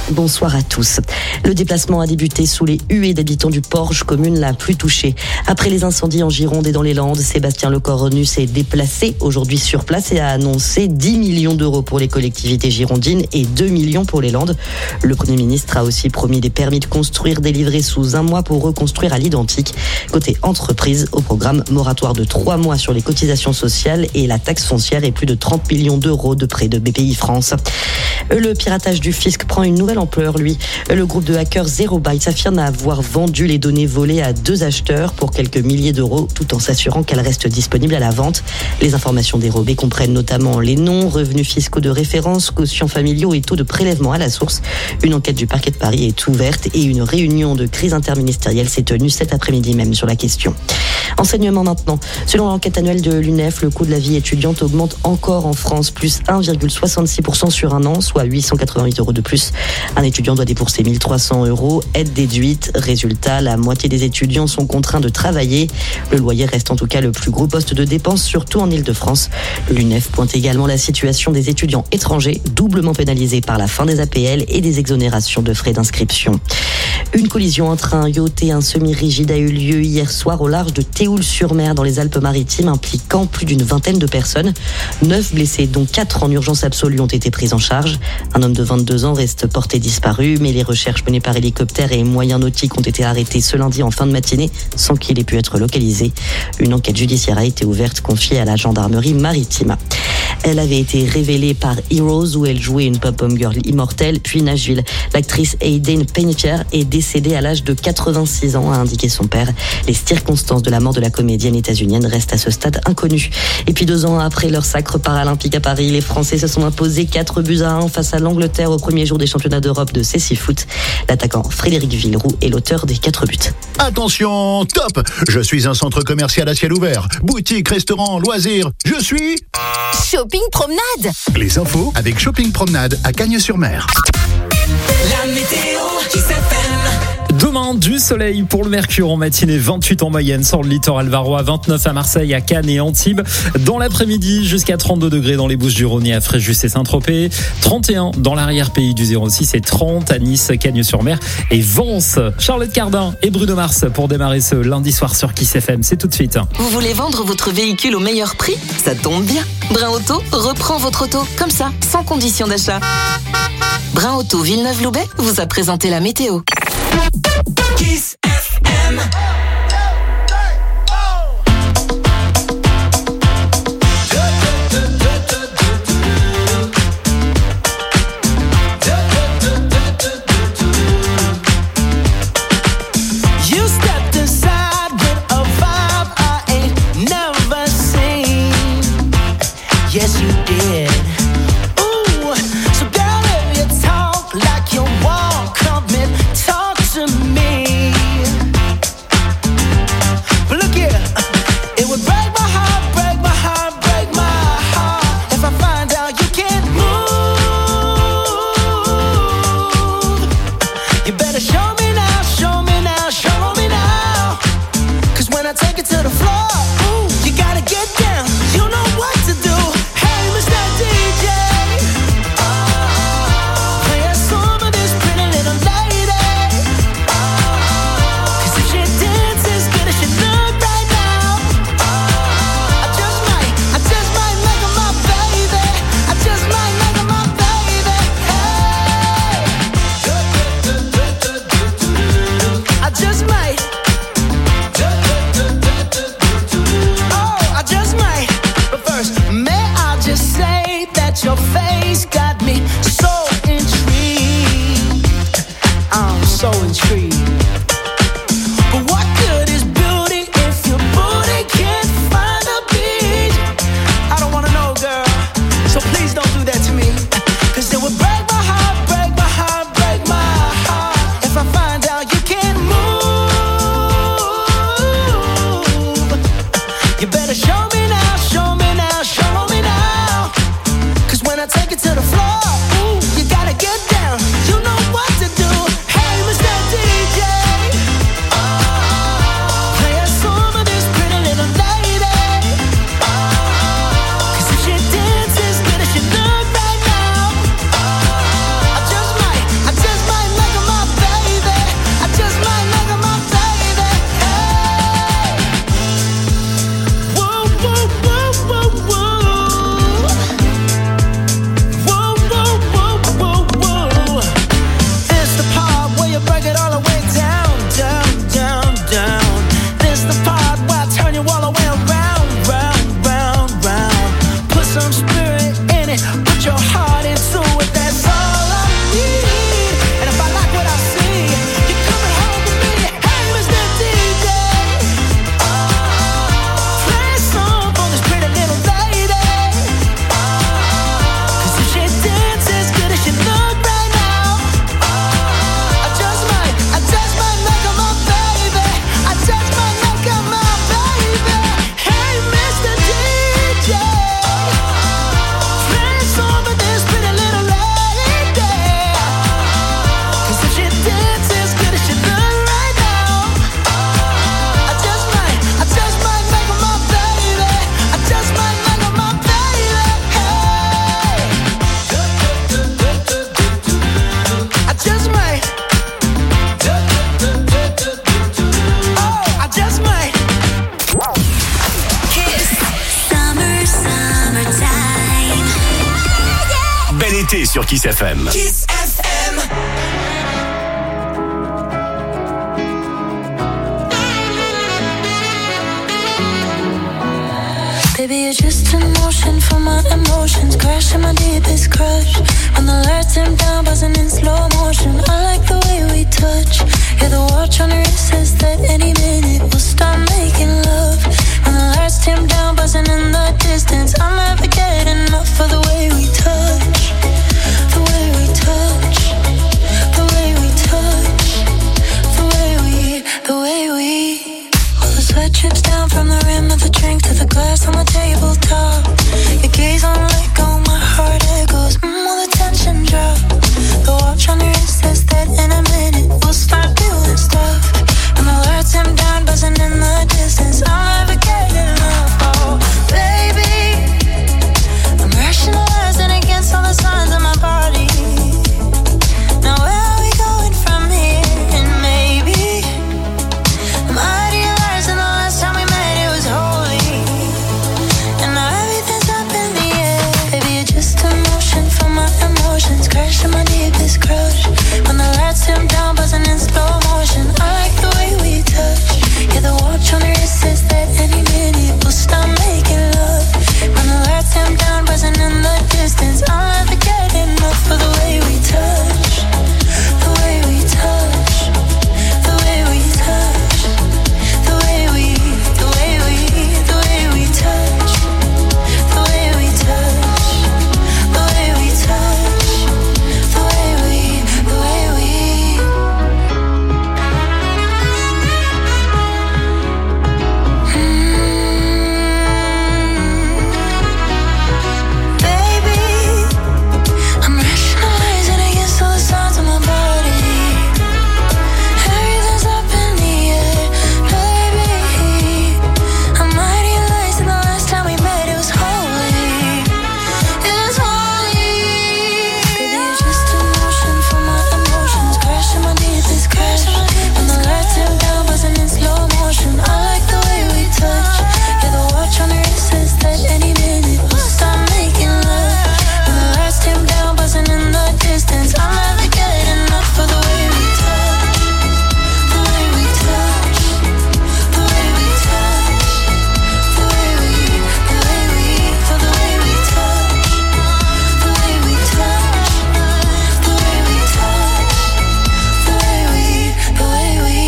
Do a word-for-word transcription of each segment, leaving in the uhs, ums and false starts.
bonsoir à tous. Le déplacement a débuté sous les huées d'habitants du Porge, commune la plus touchée. Après les incendies en Gironde et dans les Landes, Sébastien Lecornu s'est déplacé aujourd'hui sur place et a annoncé dix millions d'euros pour les collectivités girondines et deux millions pour les Landes. Le Premier ministre a aussi promis des permis de construire délivrés sous un mois pour reconstruire à l'identique. Côté entreprise, au programme moratoire de trois mois sur les cotisations sociales et la taxe foncière et plus de trente millions d'euros de prêts de B P I France. Le piratage du fisc prend une nouvelle ampleur, lui. Le groupe de hackers Zero Bytes affirme avoir vendu les données volées à deux acheteurs pour quelques milliers d'euros, tout en s'assurant qu'elles restent disponibles à la vente. Les informations dérobées comprennent notamment les noms, revenus fiscaux de référence, quotients familiaux et taux de prélèvement à la source. Une enquête du parquet de Paris est ouverte et une réunion de crise interministérielle s'est tenue cet après-midi même sur la question. Enseignement maintenant. Selon l'enquête annuelle de l'U N E F, le coût de la vie étudiante augmente encore en France, plus un virgule soixante-six pour cent sur un an, soit huit cent quatre-vingt-huit euros de plus. Un étudiant doit débourser mille trois cents euros, aide déduite. Résultat, la moitié des étudiants sont contraints de travailler. Le loyer reste en tout cas le plus gros poste de dépense, surtout en Ile-de-France. L'U N E F pointe également la situation des étudiants étrangers, doublement pénalisés par la fin des A P L et des exonérations de frais d'inscription. Une collision entre un yacht et un semi-rigide a eu lieu hier soir au large de Théoul-sur-Mer dans les Alpes-Maritimes, impliquant plus d'une vingtaine de personnes. Neuf blessés, dont quatre en urgence absolue, ont été pris en charge. Un homme de vingt-deux ans reste porté disparu, mais les recherches menées par hélicoptère et moyens nautiques ont été arrêtées ce lundi en fin de matinée sans qu'il ait pu être localisé. Une enquête judiciaire a été ouverte, confiée à la gendarmerie maritime. Elle avait été révélée par Heroes où elle jouait une pop-up girl immortelle, puis Nashville. L'actrice Hayden Panettiere est décédée à l'âge de quatre-vingt-six ans, a indiqué son père. Les circonstances de la mort de la comédienne états-unienne restent à ce stade inconnues. Et puis deux ans après leur sacre paralympique à Paris, les Français se sont imposés quatre buts à un face à l'Angleterre au premier jour des championnats d'Europe de cécifoot. L'attaquant Frédéric Villeroux est l'auteur des quatre buts. Attention, top! Je suis un centre commercial à ciel ouvert. Boutique, restaurant, loisirs. Je suis... Shopping Promenade. Les infos avec Shopping Promenade à Cagnes-sur-Mer. La météo Kiss F M. Demain, du soleil pour le mercure en matinée, vingt-huit en moyenne sur le littoral varois, vingt-neuf à Marseille, à Cannes et Antibes. Dans l'après-midi, jusqu'à trente-deux degrés dans les Bouches-du-Rhône et à Fréjus et Saint-Tropez. trente et un dans l'arrière-pays du zéro six et trente à Nice, Cagnes-sur-Mer et Vence. Charlotte Cardin et Bruno Mars pour démarrer ce lundi soir sur Kiss F M. C'est tout de suite. Vous voulez vendre votre véhicule au meilleur prix? Ça tombe bien. Brin Auto reprend votre auto, comme ça, sans condition d'achat. Brin Auto Villeneuve-Loubet vous a présenté la météo. Kiss F M. Yes, you did. Ooh, so girl, if you talk like you walk, come and talk to me. But look here, it would break my heart, break my heart, break my heart if I find out you can't move. You better show me now, show me now, show me now. 'Cause when I take it to the floor, ooh, you gotta get down. You know what to do. Your face got me so intrigued. I'm so intrigued. But what good is beauty if your booty can't find a beach? I don't wanna know, girl, so please don't do that to me. 'Cause it would break my heart, break my heart, break my heart if I find out you can't move. You better show me now, show me now, show me now. When I take it to the floor minute, put your heart into it, that's all I need. And if I like what I see, you're coming home to me. Hey, Mister D J, play a song for this pretty little lady. Cause if she dances good as she look right now, I just might, I just might make her my baby. I just might make her my baby. Hey, Mister D J, play a song for this pretty little lady. Cause if she dances good as she look right now, I just might, I just might make her my baby. I just might make her my baby. Hey, I just might. Oh, I just might. Kiss. Summer, summertime. Bel été sur Kiss F M. Kiss F M. Baby, you're just in motion for my emotions, crashing my deepest crush. When the lights dim down, buzzing in slow motion. I like the way we touch. Yeah, the watch on your wrist says that any minute we'll start making love. When the lights dim down, buzzing in the distance, I'll never get enough of the way we touch. The way we touch. The way we touch. The way we, the way we. All the sweat drips down from the rim of the drink to the glass on the tabletop. Your gaze on let go, my heart echoes. Mm, all the tension drop. The watch on your wrist says that in a minute we'll start doing stuff. And the lights dim down, buzzing in the distance. I'll never get enough. Oh, baby, I'm rationalizing against all the signs of my body. Now where are we going from here? And maybe I'm idealizing the last time we met, it was holy. And now everything's up in the air. Baby, you're just emotion for my emotions, crashing my deepest crush. When the lights dim down, buzzing in slow motion. I like the way we touch. Yeah, the watch on your wrist says that any minute we'll start making love. When the lights dim down, buzzing in the distance, I'll never get enough of the way we touch. The way we touch. The way we touch. The way we, the way we, the way we touch. The way we touch. The way we touch. The way we, the way we. Baby, I'm rationalizing against all the signs of my body. Everything's up in the air. Baby, I'm idealizing the last time we met, it was holy. It was holy. Baby, you're just emotion for my emotions, crashing my deepest crash. When the lights dim down, buzzing in slow motion. I like the way we touch. Yeah, the watch on your wrist says that any minute we'll start making love. When the lights dim down, buzzing in the distance, I'll never get enough of the way we touch. The way we touch. The way we touch. The way we, the way we, for the way we touch. The way we touch. The way we touch. The way we, the way we.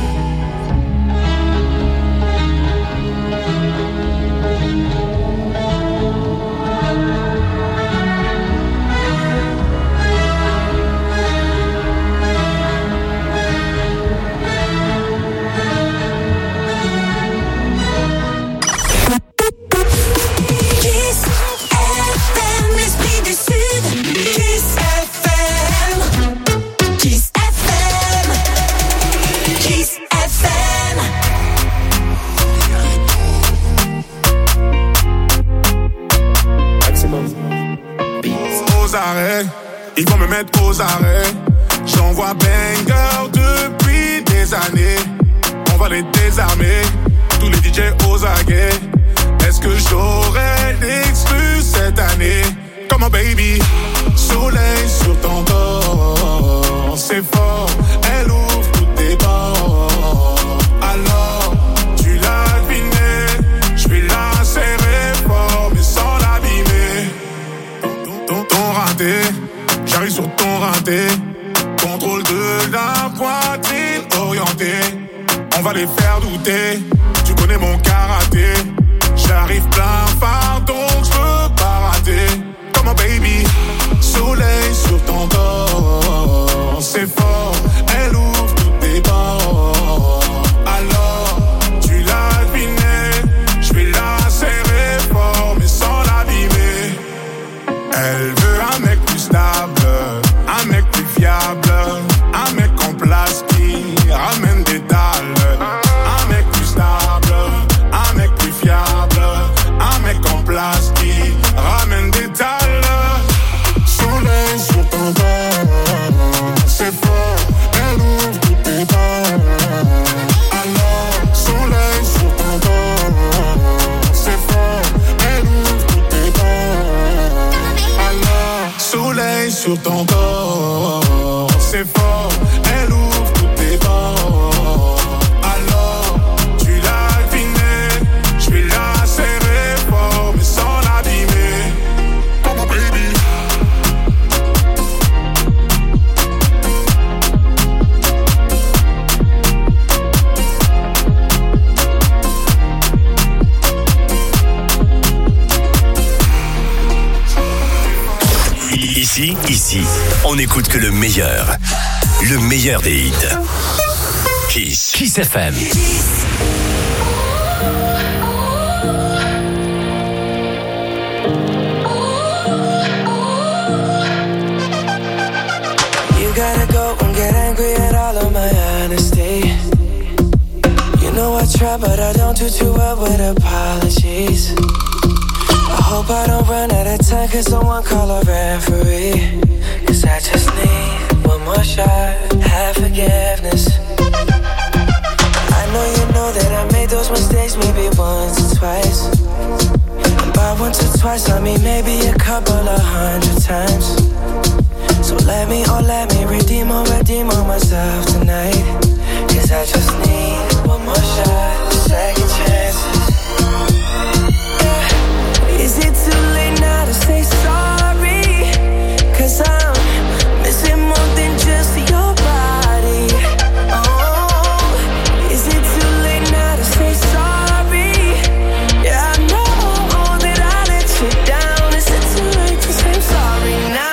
Kiss F M, l'esprit du Sud. Kiss F M. Kiss F M. Kiss F M. Aux arrêts, ils vont me mettre aux arrêts. J'envoie banger depuis des années. On va les désarmer, tous les D J aux aguets. Est-ce que j'aurai l'exclu cette année? Come on baby, soleil sur ton corps. C'est fort, elle ouvre toutes tes bords. Alors, tu l'as deviné, je vais la serrer fort mais sans l'abîmer. raté. J'arrive sur ton raté. Contrôle de la poitrine orientée. On va les faire douter. Tu connais mon karaté. J'arrive plein phare donc je veux pas rater. Come on baby. Soleil sur ton corps. C'est fort. Elle ouvre tous tes bords. Alors tu l'as deviné. Je vais la serrer fort mais sans l'abîmer. Elle veut un mec plus stable. Un mec plus fiable. Un mec en place qui ramène des dalles. Un mec plus stable. Un mec plus fiable. Un mec en place qui ramène des dalles. Soleil sur ton corps. C'est fort. Elle ouvre tous tes bords. Alors soleil sur ton corps. C'est fort. Elle ouvre tous tes bords. Alors soleil sur ton corps. C'est fort. Elle ouvre tous tes bords. Alors tu l'as deviné. Je vais la serrer fort mais sans l'abîmer. Come on baby. Ici, ici, on n'écoute que le meilleur. Le meilleur des hits. Kiss. Kiss F M. You gotta go and get angry at all of my honesty. You know I try, but I don't do too well with apologies. I hope I don't run out of time, cause someone call a referee. Cause I just need one more shot, have forgiveness. I know you know that I made those mistakes maybe once or twice. And by once or twice I mean maybe a couple of hundred times. So let me, oh let me redeem or redeem on myself tonight. Cause I just need one more shot, second chances. Yeah. Is it too late now to say sorry? Cause I'm missing more than just your body. Oh, is it too late now to say sorry? Yeah, I know that I let you down. Is it too late to say sorry now?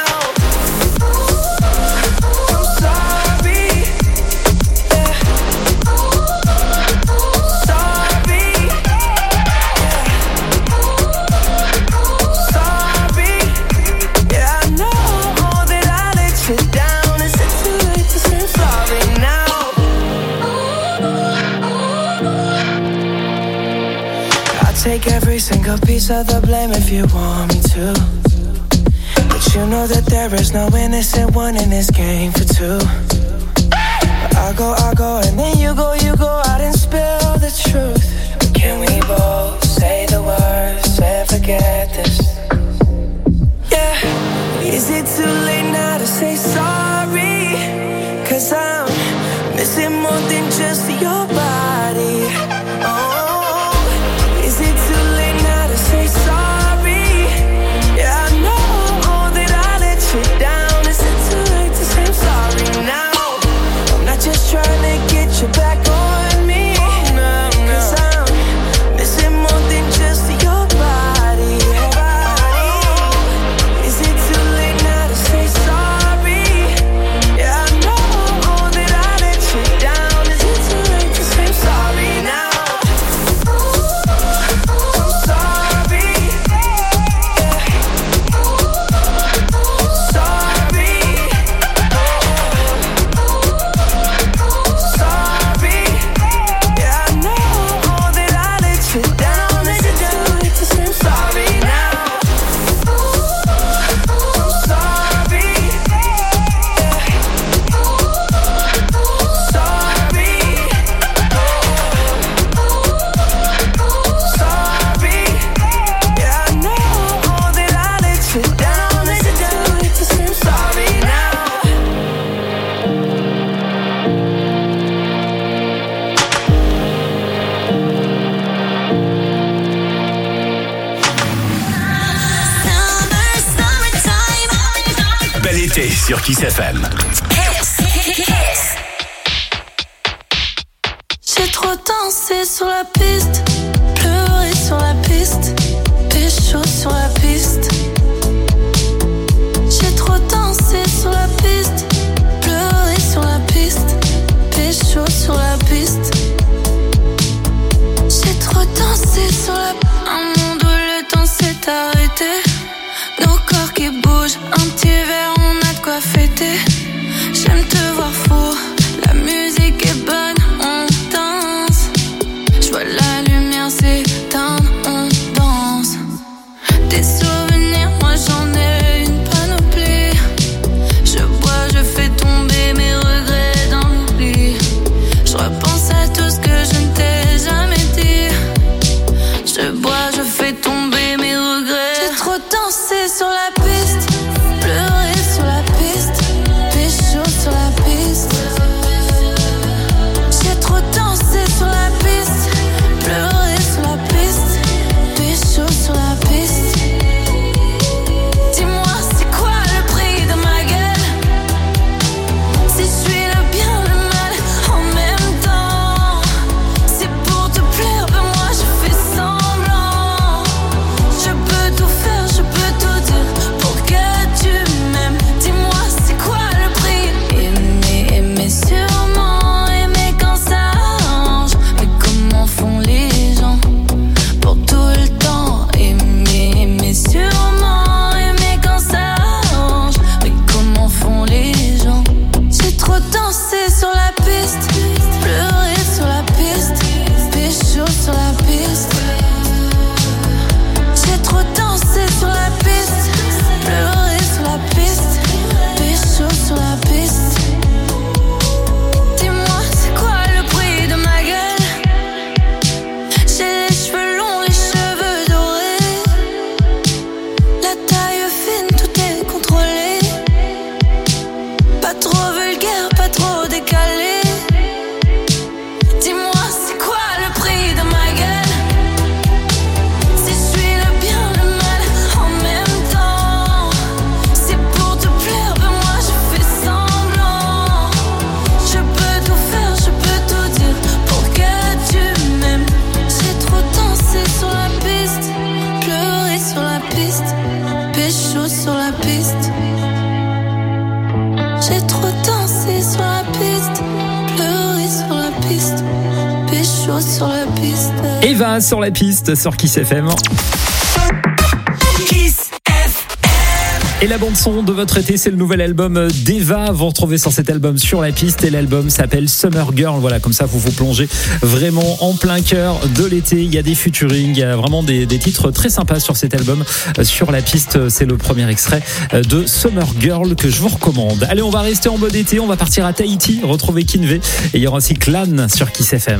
Take every single piece of the blame if you want me to. But you know that there is no innocent one in this game for two. But I go, I go, and then you go, you go out and spill the truth. But can we both say the words and forget this? Yeah, is it too late now to say sorry? Cause I'm missing more than just your body. Oh, say sorry. Yeah, I know that I let you down. Is it too late to say I'm sorry now? I'm not just trying to get you back on me. No, no. Cause I'm missing more than just your body. Is it too late now to say sorry? Yeah, I know that I let you down. l'été sur Kiss F M. J'ai trop dansé sur la piste, pleuré sur la piste, pécho sur la piste. J'ai trop dansé sur la piste, pleuré sur la piste, pécho sur la piste. J'ai trop dansé sur la piste. Un monde où le temps s'est arrêté, nos corps qui bougent, un petit verre, on a de quoi fêter. J'aime te voir fou, la musique est bonne, on danse. Je vois la lumière s'éteindre, on danse. Des souvenirs, moi j'en ai une panoplie. Je bois, je fais tomber mes regrets dans l'oubli. Je repense à tout ce que je ne t'ai jamais dit. Je bois, je fais tomber mes regrets. J'ai trop dansé sur la piste, pleuré sur la piste, pécho sur la piste. J'ai trop dansé sur la piste, pleuré sur la piste, pécho sur la piste. Dis-moi, c'est quoi le prix de ma gueule? Si je suis le bien, le mal en même temps. C'est pour te plaire, ben moi je fais semblant. Je peux tout faire, je peux tout dire pour que tu m'aimes. Dis-moi, c'est quoi le prix? Aimer, aimer sûrement, aimer quand ça arrange. Mais comment font les gens pour tout le temps? Aimer, aimer sûrement, aimer quand ça arrange. Mais comment font les gens? J'ai trop dansé sur la piste, pleuré sur la piste, pécho sur la piste. J'ai trop dansé sur la piste, pleuré sur la piste, pécho sur la piste. Dis-moi, c'est quoi le prix de ma gueule? J'ai les cheveux longs, les cheveux dorés, la taille fine, tout est contrôlé. Pas trop vulgaire, pas trop décalé. Dis-moi, c'est quoi le prix de ma gueule? Si je suis le bien, le mal en même temps. C'est pour te plaire, ben moi je fais semblant. Je peux tout faire, je peux tout dire pour que tu m'aimes. J'ai trop dansé sur la piste, pleuré sur la piste, pécho sur la piste. J'ai trop dansé sur la piste, pleuré sur la piste, pécho sur la piste. Eva sur la piste sur Kiss F M. Kiss F M. Et la bande son de votre été, c'est le nouvel album d'Eva. Vous retrouvez sur cet album Sur la piste et l'album s'appelle Summer Girl. Voilà, comme ça vous vous plongez vraiment en plein cœur de l'été. Il y a des featuring, il y a vraiment des, des titres très sympas sur cet album. Sur la piste, c'est le premier extrait de Summer Girl que je vous recommande. Allez, on va rester en mode été, on va partir à Tahiti, retrouver Kinvey. Et il y aura aussi Clan sur Kiss F M.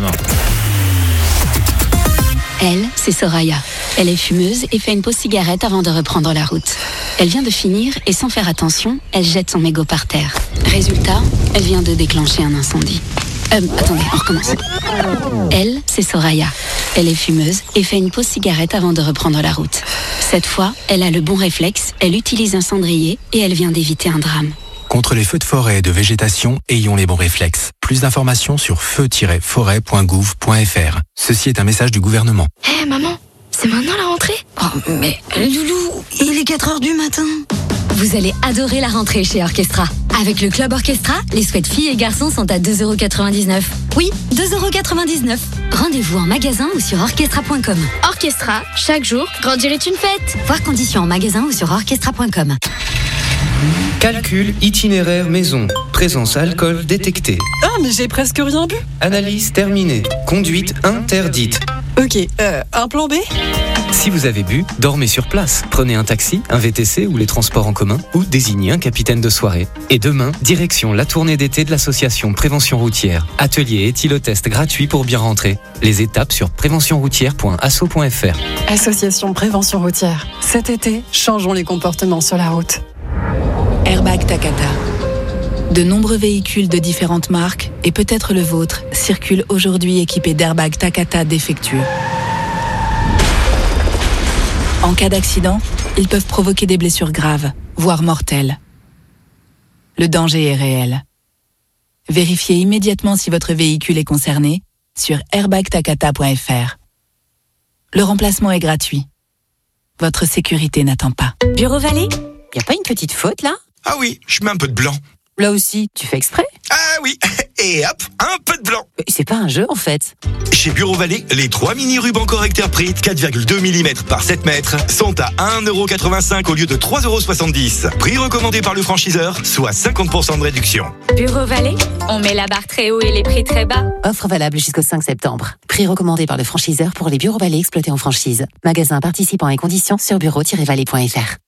Elle, c'est Soraya. Elle est fumeuse et fait une pause cigarette avant de reprendre la route. Elle vient de finir et sans faire attention, elle jette son mégot par terre. Résultat, elle vient de déclencher un incendie. Euh, attendez, on recommence. Elle, c'est Soraya. Elle est fumeuse et fait une pause cigarette avant de reprendre la route. Cette fois, elle a le bon réflexe, elle utilise un cendrier et elle vient d'éviter un drame. Contre les feux de forêt et de végétation, ayons les bons réflexes. Plus d'informations sur feu tiret forêt point gouv point f r. Ceci est un message du gouvernement. Hé hey, maman, c'est maintenant la rentrée? Oh mais Loulou, il est quatre heures du matin. Vous allez adorer la rentrée chez Orchestra. Avec le Club Orchestra, les sweats filles et garçons sont à deux euros quatre-vingt-dix-neuf. Oui, deux euros quatre-vingt-dix-neuf. Rendez-vous en magasin ou sur orchestra point com. Orchestra, chaque jour, grandir est une fête. Voir conditions en magasin ou sur orchestra point com. Calcul itinéraire maison. Présence alcool détectée. Ah, mais j'ai presque rien bu. Analyse terminée. Conduite interdite. Ok, euh, un plan B? Si vous avez bu, dormez sur place. Prenez un taxi, un V T C ou les transports en commun ou désignez un capitaine de soirée. Et demain, direction la tournée d'été de l'association Prévention Routière. Atelier éthylotest gratuit pour bien rentrer. Les étapes sur prévention routière point asso point f r. Association Prévention Routière. Cet été, changeons les comportements sur la route. Airbag Takata. De nombreux véhicules de différentes marques, et peut-être le vôtre, circulent aujourd'hui équipés d'airbags Takata défectueux. En cas d'accident, ils peuvent provoquer des blessures graves, voire mortelles. le danger est réel. Vérifiez immédiatement si votre véhicule est concerné sur airbag takata point f r. Le remplacement est gratuit. Votre sécurité n'attend pas. Bureau Vallée, y a pas une petite faute là? Ah oui, je mets un peu de blanc. Là aussi, tu fais exprès? Ah oui, et hop, un peu de blanc. C'est pas un jeu en fait. Chez Bureau Vallée, les trois mini rubans correcteurs Prit quatre virgule deux millimètres par sept mètres sont à un euro quatre-vingt-cinq au lieu de trois euros soixante-dix. Prix recommandé par le franchiseur, soit cinquante pour cent de réduction. Bureau Vallée, on met la barre très haut et les prix très bas. Offre valable jusqu'au cinq septembre. Prix recommandé par le franchiseur pour les Bureau Vallée exploités en franchise. Magasin participants et conditions sur bureau tiret vallée point f r.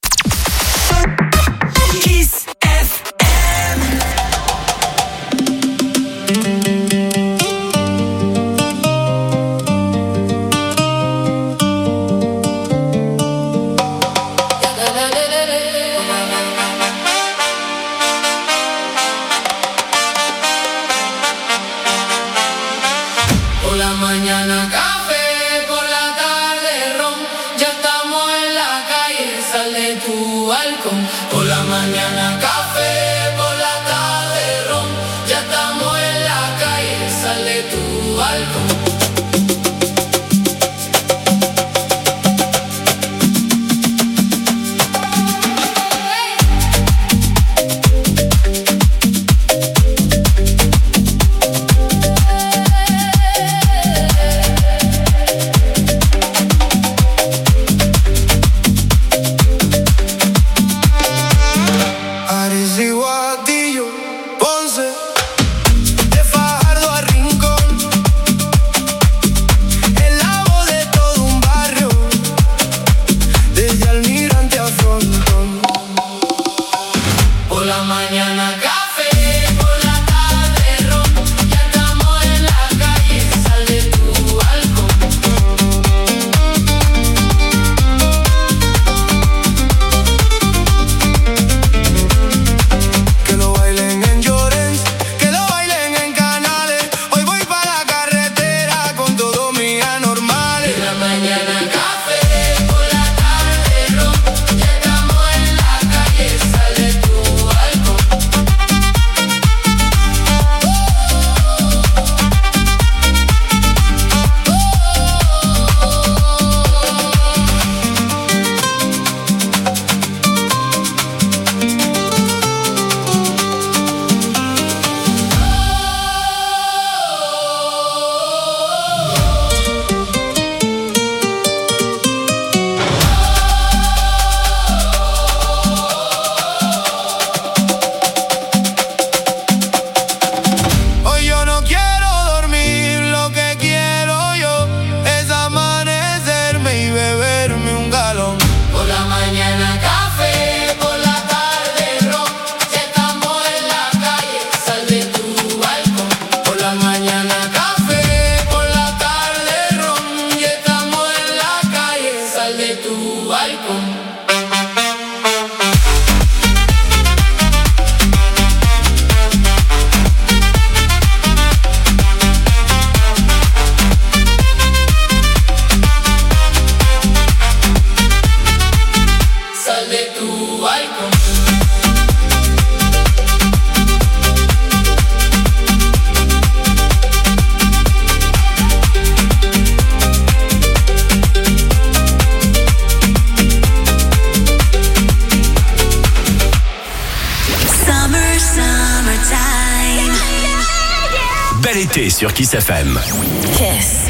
Sur Kiss F M. Kiss.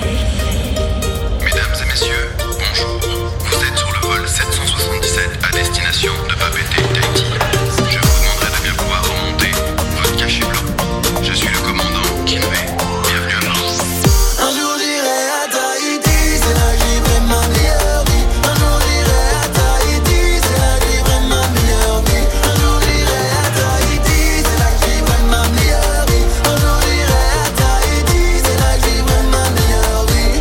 Mesdames et messieurs, bonjour. Vous êtes sur le vol sept cent soixante-dix-sept à destination de Papeete, Tahiti. Je vous demanderai de bien pouvoir remonter votre cachet blanc. Je suis le commandant Kinvey. Bienvenue à bord. Un jour j'irai à Tahiti, c'est là que j'y ma meilleure vie. Un jour j'irai à Tahiti, c'est là que j'y ma meilleure vie. Un jour j'irai à Tahiti, c'est là que j'y ma meilleure vie. Un jour j'irai à Tahiti, c'est là que j'y ma meilleure vie.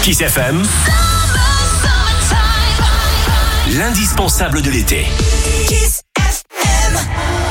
Kiss F M, l'indispensable de l'été. Kiss F M.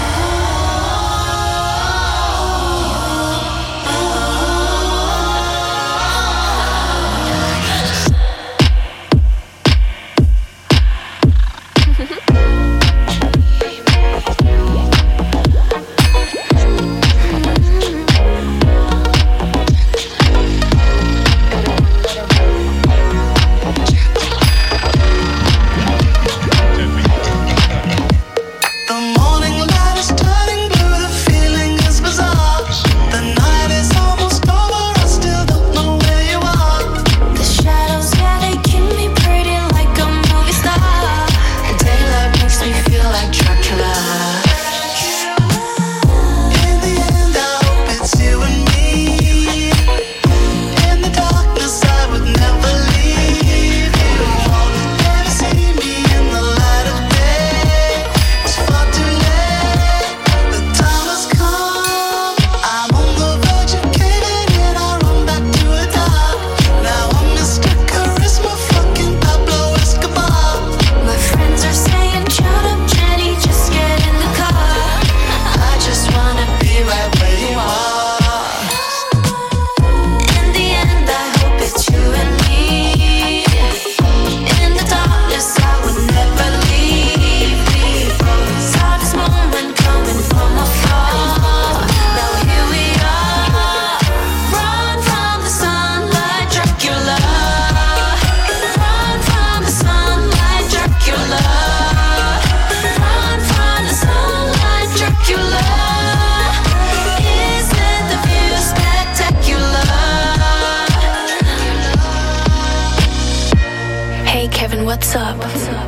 What's up?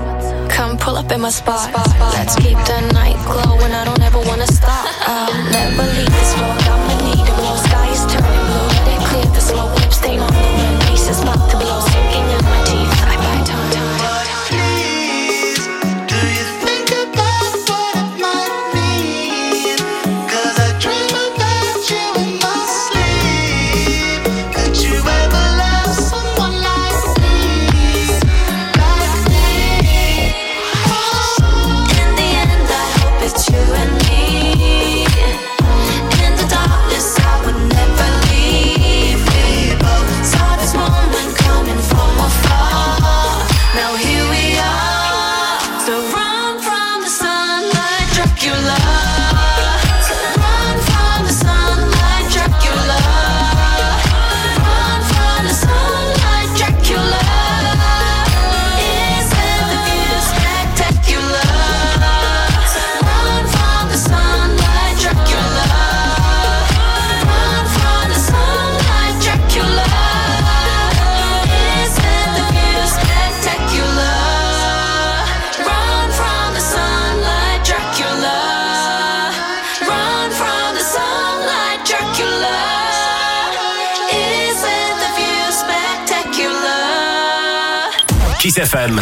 Come pull up in my spot. Let's keep the night glowing. I don't ever wanna stop. I'll never leave this floor. I'ma need a blow. Sky is turning blue. Let it clear the slow whip stain on the rim. Bass is about to blow. Sinking in my teeth. I bite tongue tongue. Kiss F M,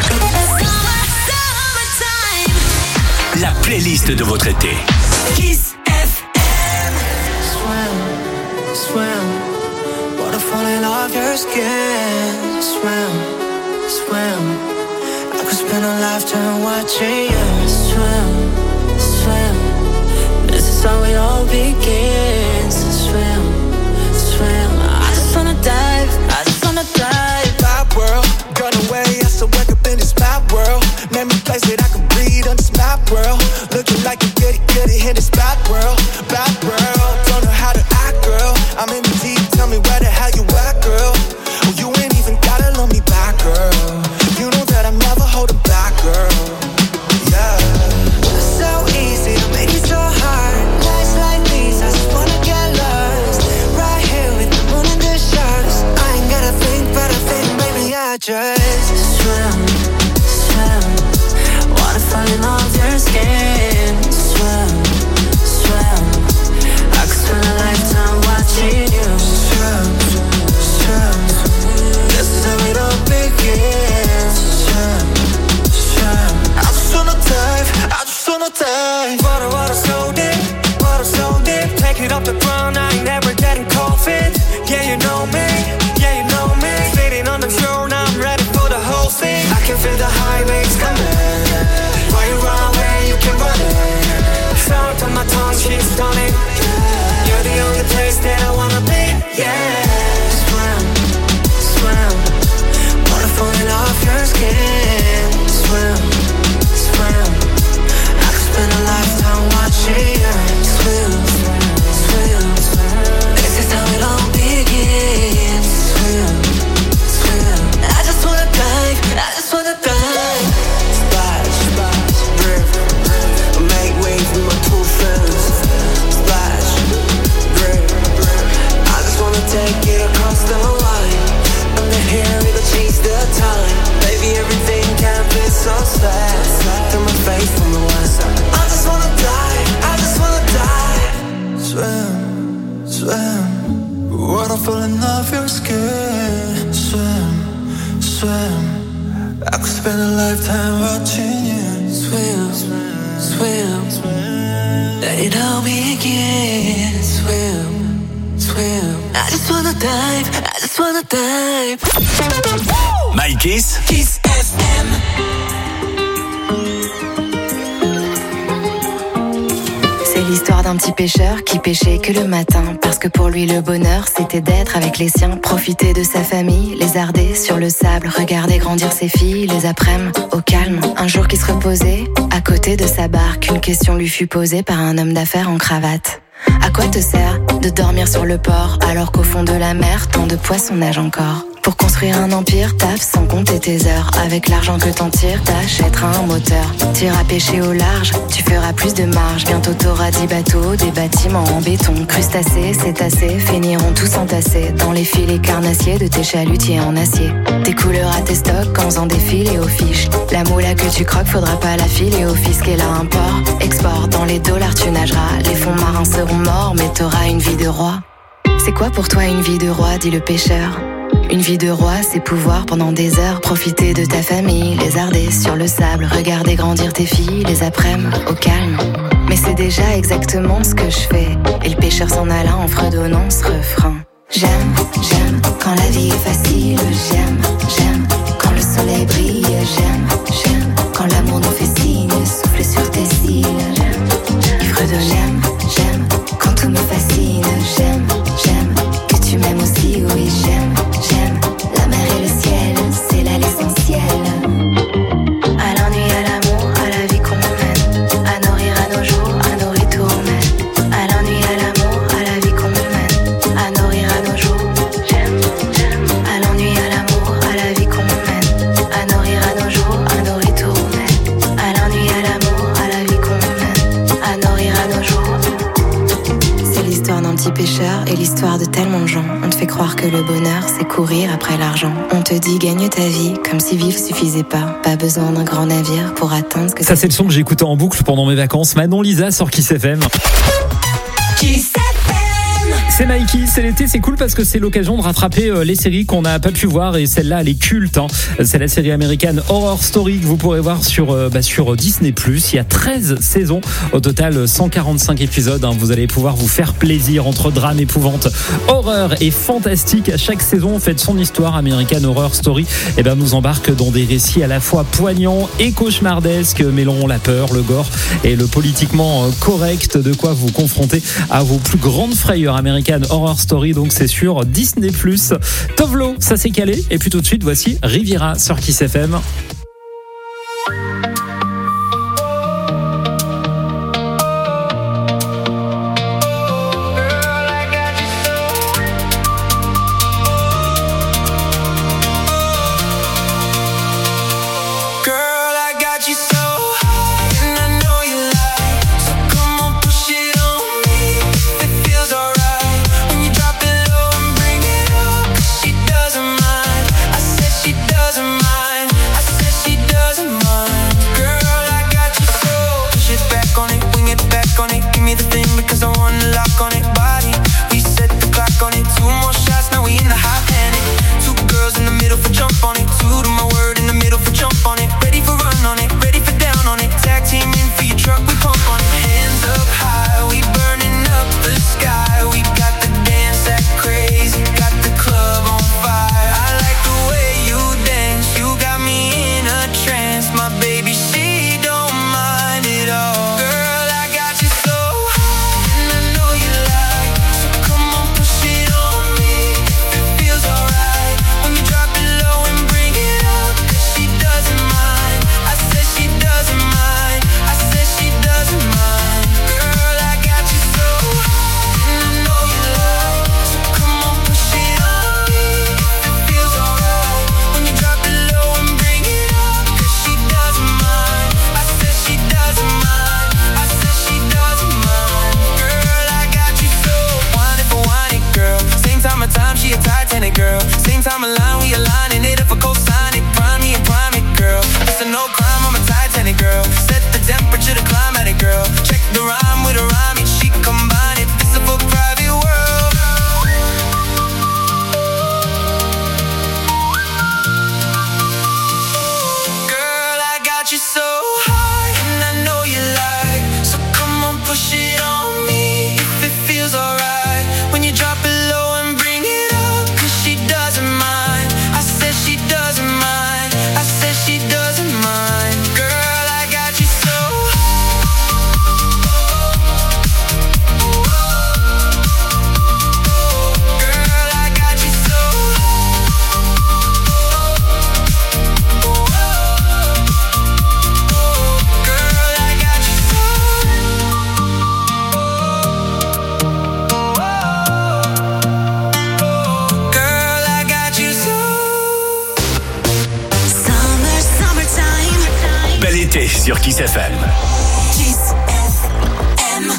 la playlist de votre été. Kiss F M. Swim, swim, water falling off your skin. Swim, swim, I could spend a lifetime watching you. Swim, swim, this is how it all begins. Swim, swim, I just wanna dive, I just wanna dive. Bad world, gone away, I still wake up in this bad world. Name a place that I can breathe on this map world. Looking like a goody goody in this bad world, bad world. Don't know how to act, girl. I'm in the deep, tell me where the hell you at, girl. Oh, you ain't even gotta love me back, girl. You know that I'm never holding back, girl. Yeah. So easy to make it so hard. Nights like these, I just wanna get lost. Right here with the moon and the stars. I ain't gotta think, but I think maybe I just swim, swim, water falling off your skin. Swim, swim, I could spend a lifetime watching you. Swim, feel the high waves coming. Why you run away, you can run it. Sound on my tongue, she's stunning. You're the only place that I wanna be, yeah. Swim, swim, water falling off your skin. Swim, swim, I could spend a lifetime watching you. Swim, swim, this is how it all begins. Swim, swim, I just wanna dive, I just wanna dive. Splash, splash, river, make waves with my two friends. Splash, river, I just wanna take it across the line. Under here, it'll change the time. Baby, everything can be so sad. Through my face from the west. I just wanna die, I just wanna die. Swim, swim, water falling off your skin. Swim, swim, I could spend a lifetime watching you. Swim, swim, swim, let it all begin. Swim, swim, I just wanna dive, I just wanna dive. My Kiss. Kiss F M. C'est l'histoire d'un petit pêcheur qui pêchait que le matin. Parce que pour lui le bonheur c'était d'être avec les siens. Profiter de sa famille, lézarder sur le sable. Regarder grandir ses filles, les après-midi au calme. Un jour qui se reposait à côté de sa barque. Une question lui fut posée par un homme d'affaires en cravate. À quoi te sert de dormir sur le port alors qu'au fond de la mer tant de poissons nagent encore? Pour construire un empire, taffe sans compter tes heures. Avec l'argent que t'en tires, t'achèteras un moteur. T'iras pêcher au large, tu feras plus de marge. Bientôt t'auras dix bateaux, des bâtiments en béton. Crustacés, cétacés, finiront tous entassés dans les filets carnassiers de tes chalutiers en acier. Tes couleurs à tes stocks en faisant des filets aux fiches. La moula que tu croques, faudra pas la filer au fisc. Et là, import, export, dans les dollars tu nageras. Les fonds marins seront morts, mais t'auras une vie de roi. C'est quoi pour toi une vie de roi, dit le pêcheur? Une vie de roi, c'est pouvoir pendant des heures profiter de ta famille, lézarder sur le sable, regarder grandir tes filles, les après-midi au calme. Mais c'est déjà exactement ce que je fais. Et le pêcheur s'en alla en fredonnant ce refrain. J'aime, j'aime quand la vie est facile. J'aime, j'aime quand le soleil brille. J'aime, j'aime quand l'amour nous fait signe. Souffle sur tes cils. J'aime, il fredonne. J'aime, j'aime quand tout me fascine. J'aime, j'aime que tu m'aimes aussi. Oui, j'aime. J'aime la mer et le ciel, c'est là l'essentiel. À l'ennui, à l'amour, à la vie qu'on mène, à nos rires, à nos jours, à nos retours mène. À l'ennui, à l'amour, à la vie qu'on mène, à nos rires, à nos jours. J'aime, j'aime. À l'ennui, à l'amour, à la vie qu'on mène, à nos rires, à nos jours, à nos retours mène. À l'ennui, à l'amour, à la vie qu'on mène, à nos rires, à nos jours. C'est l'histoire d'un petit pêcheur et l'histoire de tellement de gens. On te fait croire que le bonheur c'est courir après l'argent. On te dit gagne ta vie comme si vivre suffisait pas. Pas besoin d'un grand navire pour atteindre ce que ça c'est le son que j'ai écouté en boucle pendant mes vacances. Manon Lisa sur Kiss F M. Kiss F M. C'est Mikey, c'est l'été, c'est cool parce que c'est l'occasion de rattraper les séries qu'on n'a pas pu voir et celle-là elle est culte. Hein. C'est la série américaine Horror Story que vous pourrez voir sur, bah, sur Disney plus. Il y a treize saisons, au total cent quarante-cinq épisodes. Hein. Vous allez pouvoir vous faire plaisir entre drame, épouvante, horreur et fantastique. À chaque saison, faites son histoire. American Horror Story et ben, nous embarque dans des récits à la fois poignants et cauchemardesques, mêlant la peur, le gore et le politiquement correct, de quoi vous confronter à vos plus grandes frayeurs. American Horror Story, donc c'est sur Disney plus. Tovlo, ça s'est calé. Et puis tout de suite, voici Riviera sur Kiss F M. Doesn't mind. I said she doesn't mind. I said Kiss F M. Kiss F M.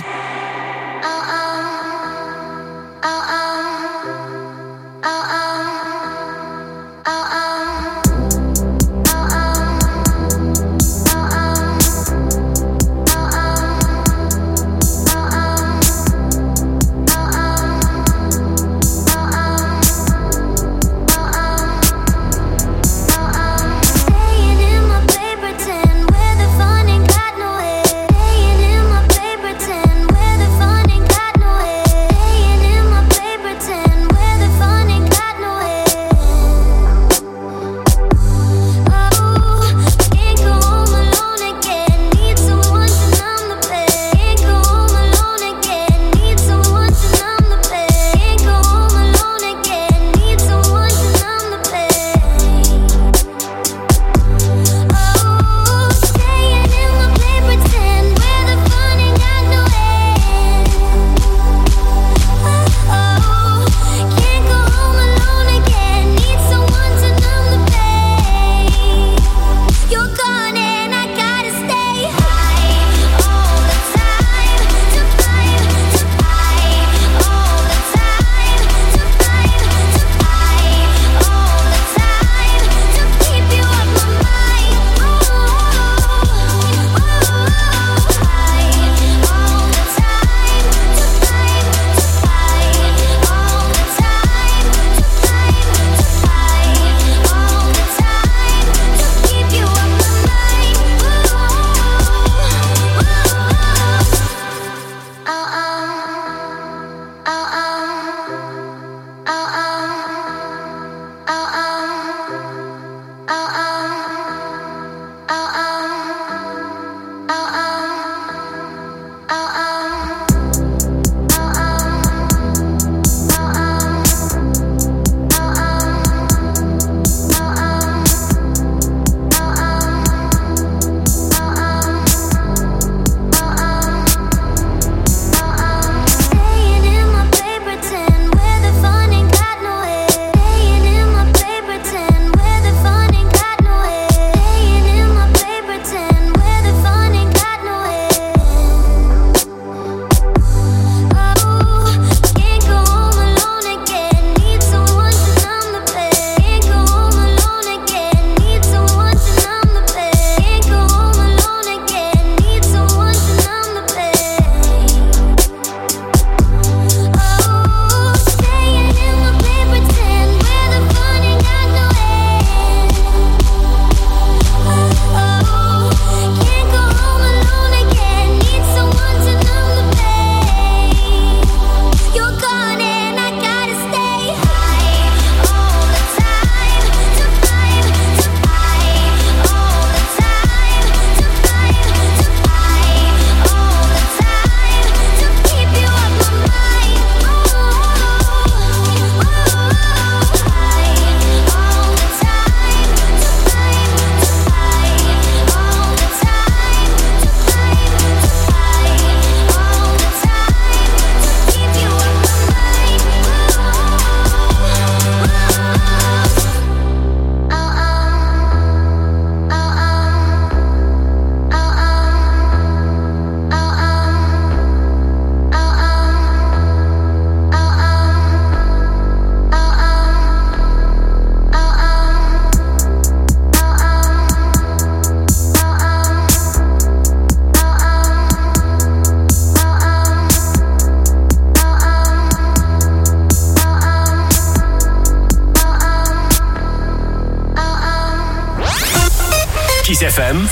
Kiss F M.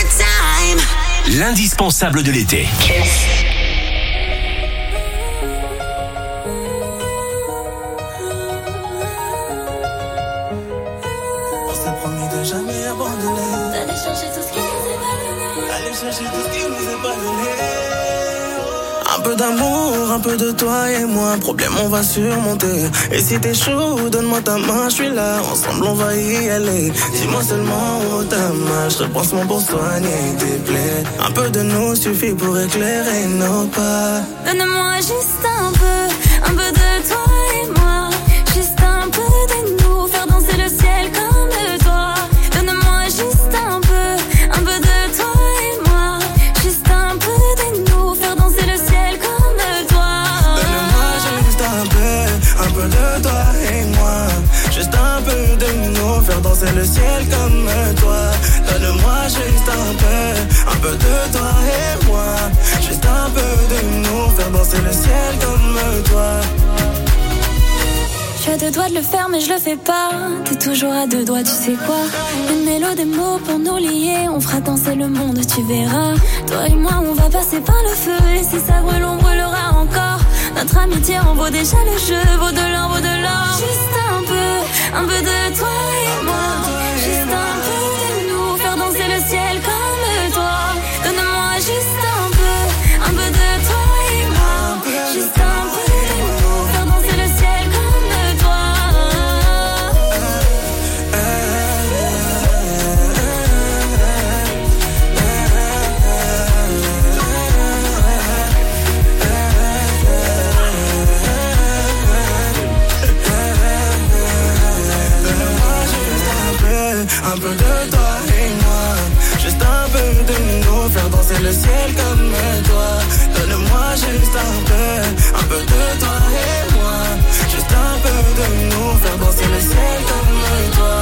Summertime. L'indispensable de l'été. Kiss. On s'est promis de jamais abandonner. D'aller chercher tout ce qui nous est pas donné. Aller chercher tout ce qui nous est pas donné. Un peu d'amour, un peu de toi et moi. Problème, on va surmonter. Et si t'es chaud, donne-moi ta main, je suis là. Ensemble, on va y aller. Dis-moi seulement où ta main. Je serai pansement pour soigner tes plaies. Un peu de nous suffit pour éclairer nos pas. Donne-moi juste un peu, un peu de toi et moi. Juste un peu de nous, faire danser le ciel comme toi. Donne-moi juste un peu, un peu de toi et moi. danser le ciel comme toi. Donne-moi juste un peu, un peu de toi et moi. Juste un peu de nous, faire danser le ciel comme toi. Je suis à deux doigts de le faire mais je le fais pas. T'es toujours à deux doigts, tu sais quoi. Une mélodie, des mots pour nous lier. On fera danser le monde, tu verras. Toi et moi on va passer par le feu. Et si ça brûle on brûlera encore. Notre amitié en vaut déjà le jeu. Vaut de l'or, vaut de l'or. Juste un peu, un peu de toi et moi. Juste un peu de nous, faire danser le ciel comme toi. Donne-moi juste un peu, un peu de toi et moi. Juste un peu de nous, faire danser le ciel comme toi. Un peu de toi et moi. Juste un peu de nous, faire danser le ciel comme toi. Donne-moi juste un peu, un peu de toi et moi. Juste un peu de nous, faire danser le ciel comme toi.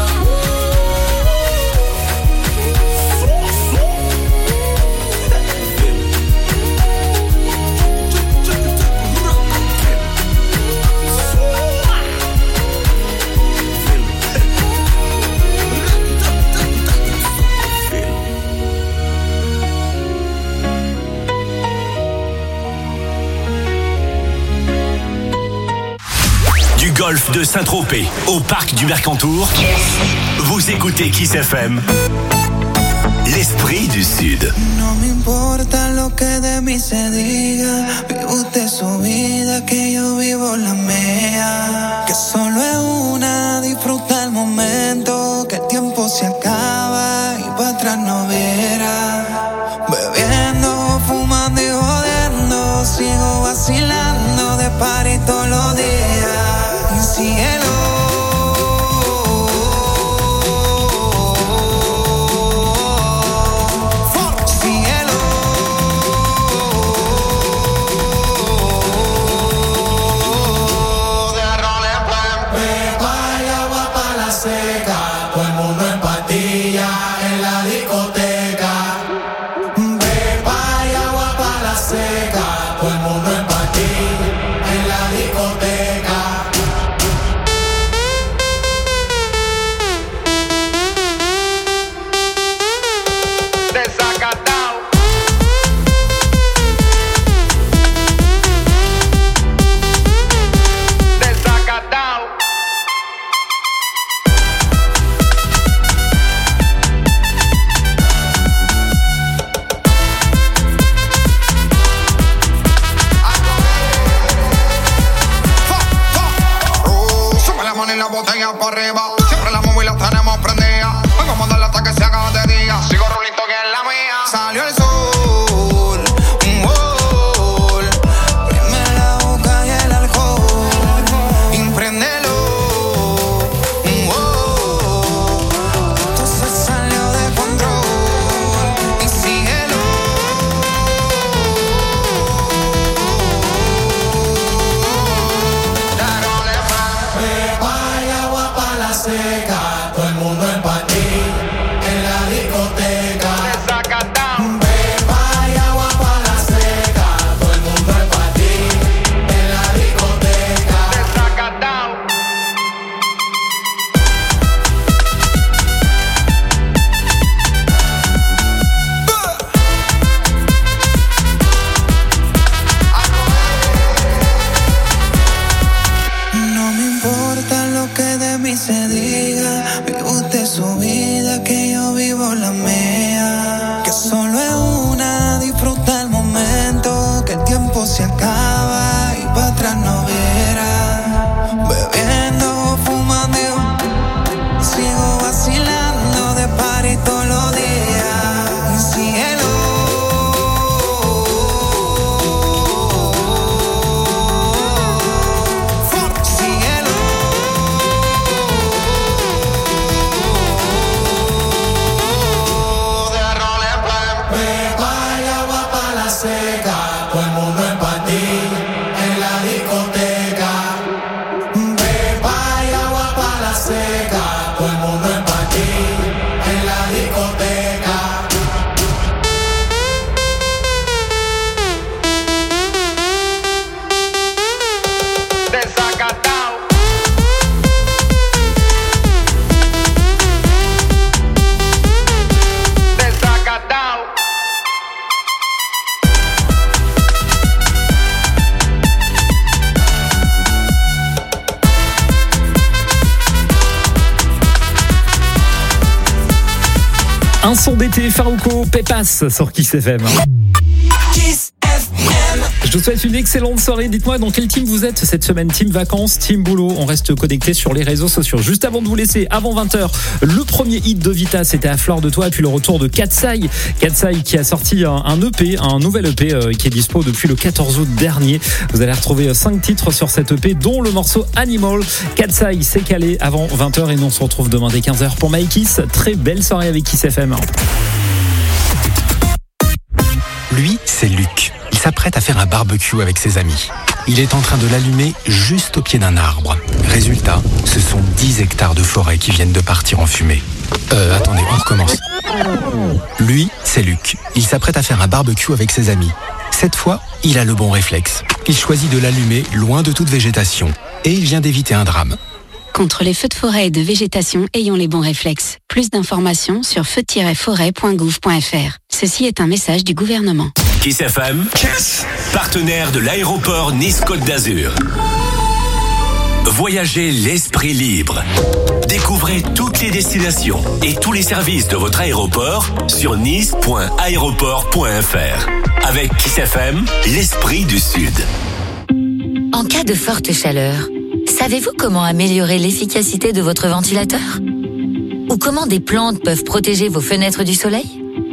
Golf de Saint-Tropez au parc du Mercantour. Vous écoutez Kiss F M, l'esprit du Sud. No me importa lo que de mí se diga, vive usted su vida, que yo vivo la mía. Que solo es una, disfruta el momento, que el tiempo se acaba y para atrás no verá. Bebiendo, fumando y jodiendo, sigo vacilando de party todos los días. Cielo, cielo, de arroles plan. Pepa y agua pa' la seca, todo el mundo en patilla en la discoteca. Pepa y agua pa' la seca, todo el mundo en patilla en la discoteca. Botella para arriba, siempre la móvil la tenemos prendida. Vengo a mandarla hasta que se haga de día. Sigo rulito que es la mía. Salió el sol, un gol. Prime la boca y el alcohol. Impréndelo, un gol. Esto se salió de control. Y síguelo. Darole más. Seca, todo el mundo en patí Un son d'été, Farouko, Pépas sur Kiss F M. Kiss F M. Je vous souhaite une excellente soirée. Dites-moi dans quel team vous êtes cette semaine. Team vacances, team boulot. On reste connecté sur les réseaux sociaux. Juste avant de vous laisser, avant vingt heures, le premier hit de Vita, c'était À Fleur de Toi. Et puis le retour de Katsai. Katsai qui a sorti un, un E P, un nouvel E P euh, qui est dispo depuis le quatorze août dernier. Vous allez retrouver cinq titres sur cet E P, dont le morceau Animal. Katsai s'est calé avant vingt heures et nous on se retrouve demain dès quinze heures pour My Kiss. Très belle soirée avec Kiss F M. Lui, c'est Luc. Il s'apprête à faire un barbecue avec ses amis. Il est en train de l'allumer juste au pied d'un arbre. Résultat, ce sont dix hectares de forêt qui viennent de partir en fumée. Euh, attendez, on recommence. Lui, c'est Luc. Il s'apprête à faire un barbecue avec ses amis. Cette fois, il a le bon réflexe. Il choisit de l'allumer loin de toute végétation. Et il vient d'éviter un drame. Contre les feux de forêt et de végétation, ayons les bons réflexes. Plus d'informations sur feu tiret forêt point gouv point f r. Ceci est un message du gouvernement. Kiss F M, Kiss, partenaire de l'aéroport Nice-Côte d'Azur. Voyagez l'esprit libre. Découvrez toutes les destinations et tous les services de votre aéroport sur nice point aéroport point f r. Avec Kiss F M, l'esprit du Sud. En cas de forte chaleur, savez-vous comment améliorer l'efficacité de votre ventilateur ? Ou comment des plantes peuvent protéger vos fenêtres du soleil ? Non ?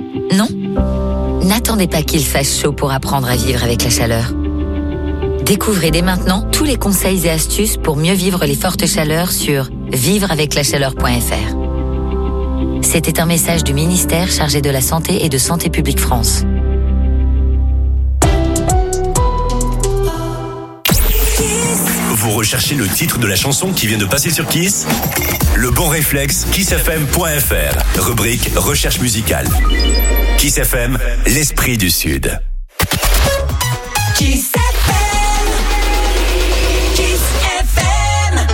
N'attendez pas qu'il fasse chaud pour apprendre à vivre avec la chaleur. Découvrez dès maintenant tous les conseils et astuces pour mieux vivre les fortes chaleurs sur vivre avec la chaleur point f r. C'était un message du ministère chargé de la Santé et de Santé publique France. Vous recherchez le titre de la chanson qui vient de passer sur Kiss ? Le bon réflexe, kiss f m point f r. Rubrique recherche musicale. Kiss F M, l'esprit du Sud. Kiss F M. Kiss F M.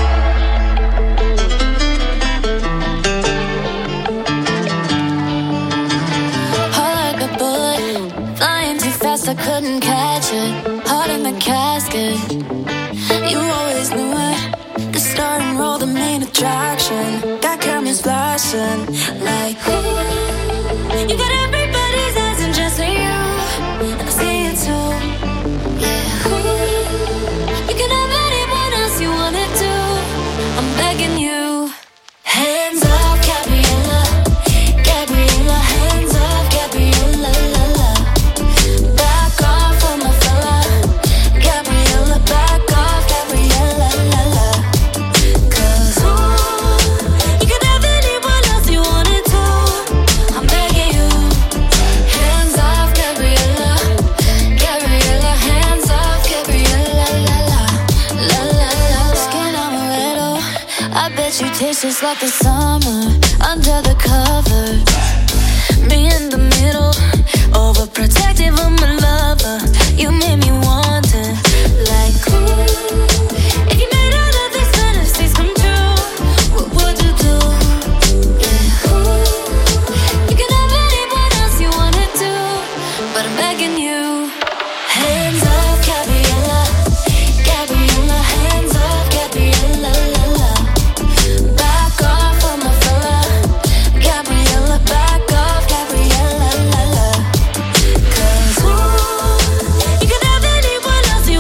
Heart like a bullet, flying too fast, I couldn't catch it. Heart in the casket. You always knew it. The star and roll, the main attraction. Got cameras flashing like ooh. You got everybody's eyes and just for you. And I see it too. Yeah. Ooh. You can have anyone else you wanna do. I'm begging you. Hands off, Gabriella. Gabriella, hands off, Gabriella. La, la. Back off of my fella. Gabriella, back off, Gabriella. La, la. Cause ooh, you can have anyone else you wanna do. I'm begging you. Hands off, Gabriella. Gabriella, hands off, Gabriella. La, la. La, la, la. Skin amaretto. I bet you taste just like the summer under the cover. Me in the middle, overprotective of my lover. You made me want it, like ooh. If you made all of these fantasies come true, what would you do? Yeah, ooh. You can have anyone else you wanna do, but I'm begging you. Hands off, Gabriella. Gabriella, hands off, Gabriella. La, la. Back off of my fella. Gabriella, back off, Gabriella. La, la. Cause ooh, you can have anyone else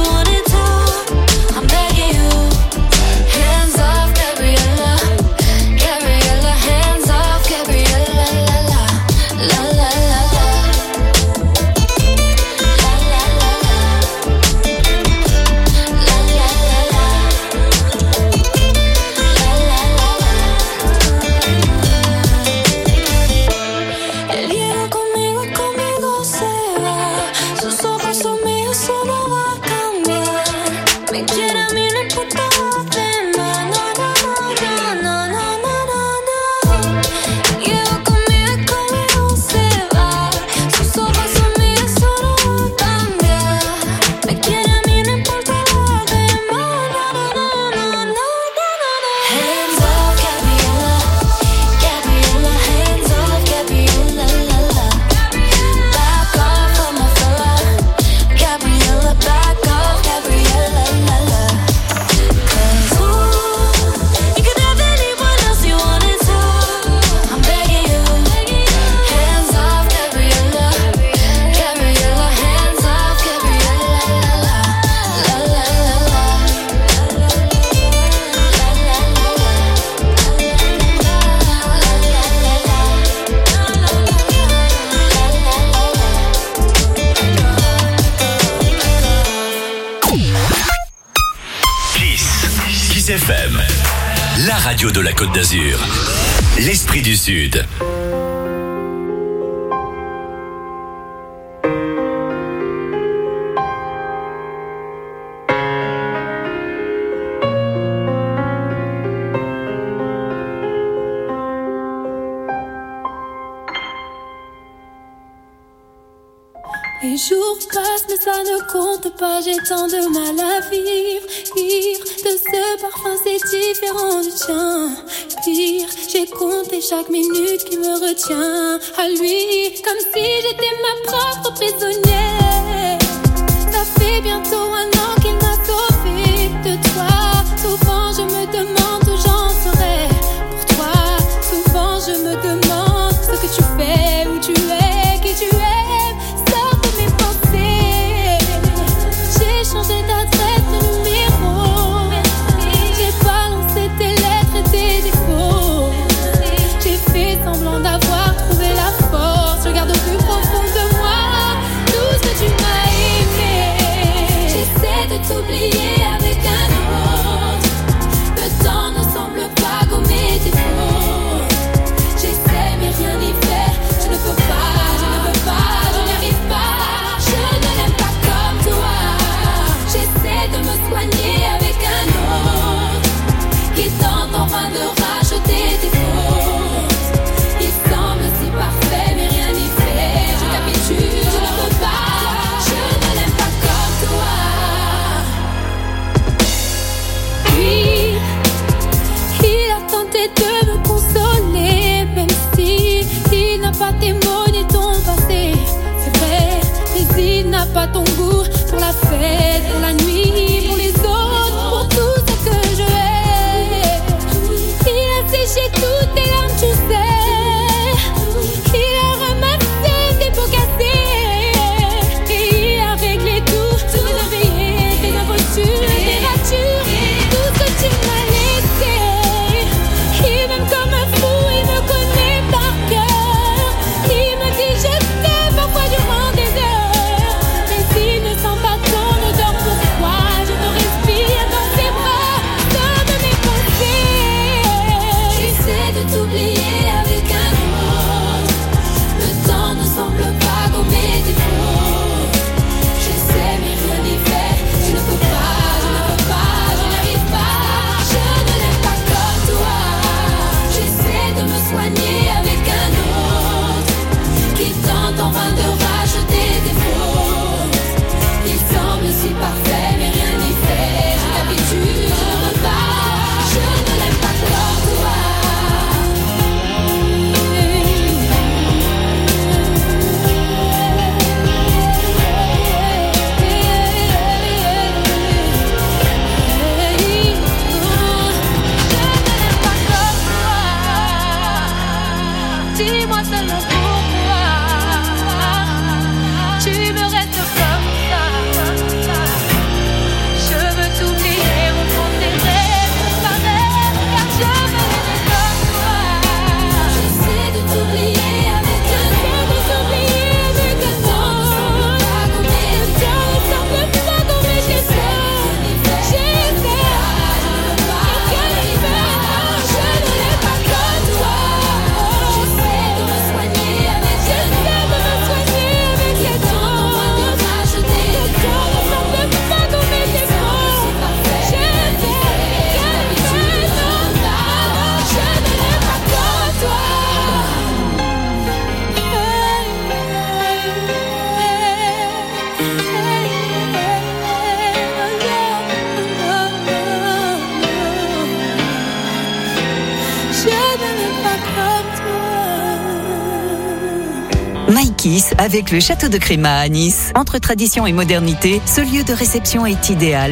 F M, la radio de la Côte d'Azur. L'esprit du Sud. Les jours passent mais ça ne compte pas, j'ai tant de mal à vivre. Rire de ce parfum c'est différent du tien. Pire, j'ai compté chaque minute qui me retient à lui, comme si j'étais ma propre prisonnière. Ça fait bientôt un an qu'il m'a sauvée de toi. Souvent je me demande où j'en serais pour toi. Souvent je me demande ce que tu fais, où tu es, qui tu es. J'ai changé d'adresse, de numéro. J'ai balancé tes lettres et tes défauts. J'ai fait semblant d'avoir trouvé la force. Je garde au plus profond de moi tout ce que tu m'as aimé. J'essaie de t'oublier avec un autre. Le temps ne semble pas gommer tes fautes. J'essaie mais rien n'y fait. Je ne peux pas, je ne peux pas, je n'y arrive pas. Je ne l'aime pas comme toi. J'essaie de me soigner avec un autre qui tente enfin de racheter tes fautes. Il semble si parfait mais rien n'y fait. Je capitule, je ne peux pas. Je ne l'aime pas comme toi. Lui, il a tenté de me consoler, même si il n'a pas tes mots ni ton passé. C'est vrai, mais il n'a pas ton goût pour la fête, pour la nuit, pour les autres, pour tout ce que je hais. Il a séché toutes tes larmes, tu sais. Il a ramassé tes pots cassés. Et il a réglé tout, tout les oreillers, tes impostures, tes ratures, tout ce que tu m'as laissé. Il m'aime comme un fou, il me connaît par cœur. Il me dit je t'aime parfois durant des heures. Mais il ne sent pas ton odeur, pourquoi je te respire dans tes bras, comme mes pensées. J'essaie de t'oublier avec un autre. Le temps ne semble pas gommer tes fautes. J'essaie mais rien n'y fait. Je ne peux pas, je ne peux pas, je n'arrive pas. Je ne l'aime pas comme toi. J'essaie de me soigner avec un autre qui tente enfin de racheter tes fautes. Il semble si parfait mais rien n'y fait. Je capitule, je ne peux pas. Je ne l'aime pas comme toi. Dis-moi seulement pourquoi tu me restes comme ça. Je veux t'oublier au fond des rêves, ma rêve, car je me laisse comme toi. J'essaie de t'oublier avec un temps, de t'oublier avec un temps. Le temps ne semble pas gommer tes fautes. J'essaie, je ne peux pas, je n'arrive pas. Je ne l'aime pas comme toi. J'essaie de me soigner avec un temps, de me soigner avec un temps. De racheter le temps ne semble pas gommer tes fautes. J'essaie, je ne peux pas, je ne l'aime pas comme toi. Je ne l'aime pas comme toi. My Kiss avec le château de Créma à Nice. Entre tradition et modernité, ce lieu de réception est idéal